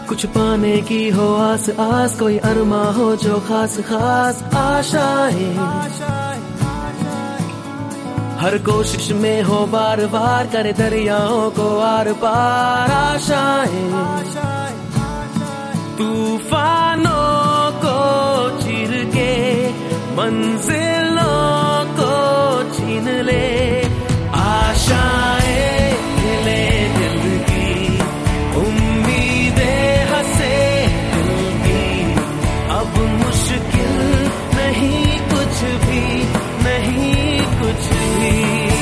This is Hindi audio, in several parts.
कुछ पाने की हो आस आस, कोई अरमा हो जो खास खास आशाएं, हर कोशिश में हो बार बार करे दरियाओं को आर पार आशाएं, तूफानों को चीर के मंजिलों को छीन ले आशाएं, ले दिल की उम्मीदें हंसे दिल की, अब मुश्किल नहीं कुछ भी, नहीं कुछ भी,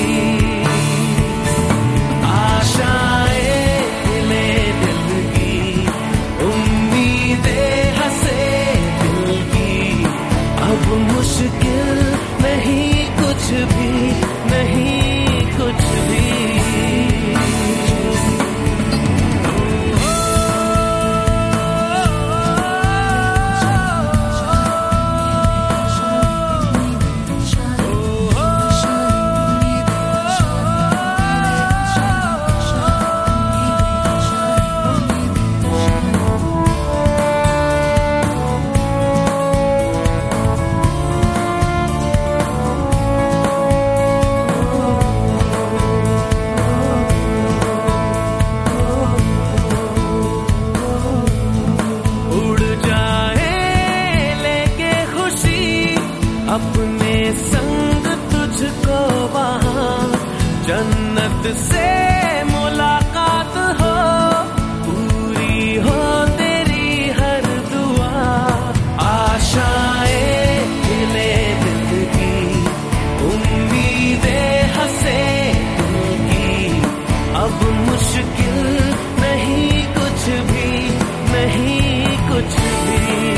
आशाएं ले दिल की उम्मीदें हंसे दिल की, अब मुश्किल नहीं कुछ भी, नहीं कुछ भी। अपने संग तुझको वहाँ जन्नत से मुलाकात हो, पूरी हो तेरी हर दुआ, आशाएं ले दिल की उम्मीदें हंसे दिल की, अब मुश्किल नहीं कुछ भी, नहीं कुछ भी,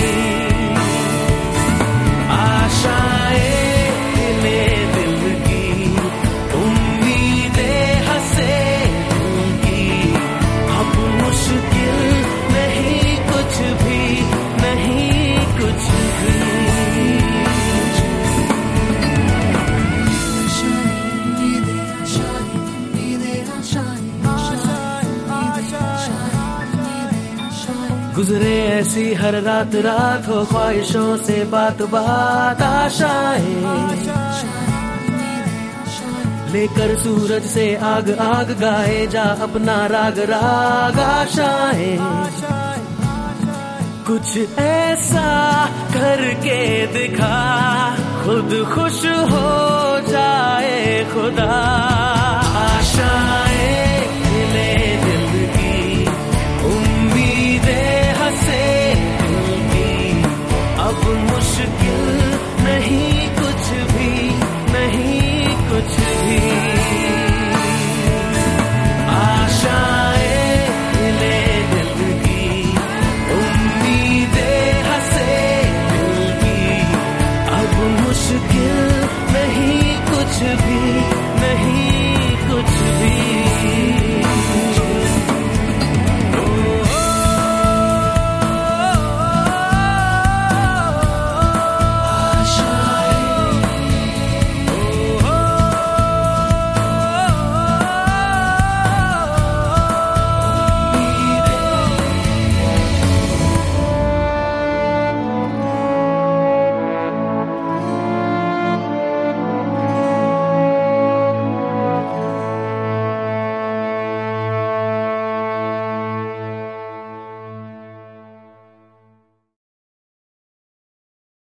गुजरे ऐसी हर रात रात हो ख्वाहिशों से बात बात, आशाएं लेकर सूरज से आग आग गाए जा अपना राग राग, आशाएं कुछ ऐसा करके दिखा खुद खुश हो जाए खुदा, आशाएं